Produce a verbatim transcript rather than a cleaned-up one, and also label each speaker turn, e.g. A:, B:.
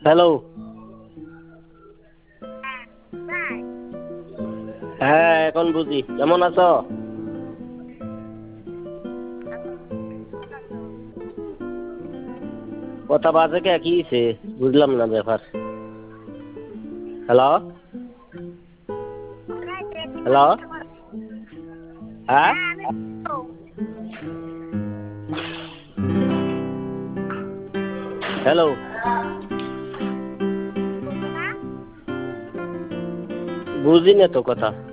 A: Hello. হ্যাঁ এখন বুঝি, কেমন আছো? কথা বাজে কে, কি হইছে? বুঝলাম না ব্যাপার। Hello hello. হ্যাঁ হ্যালো। বুঝি না তো কথা।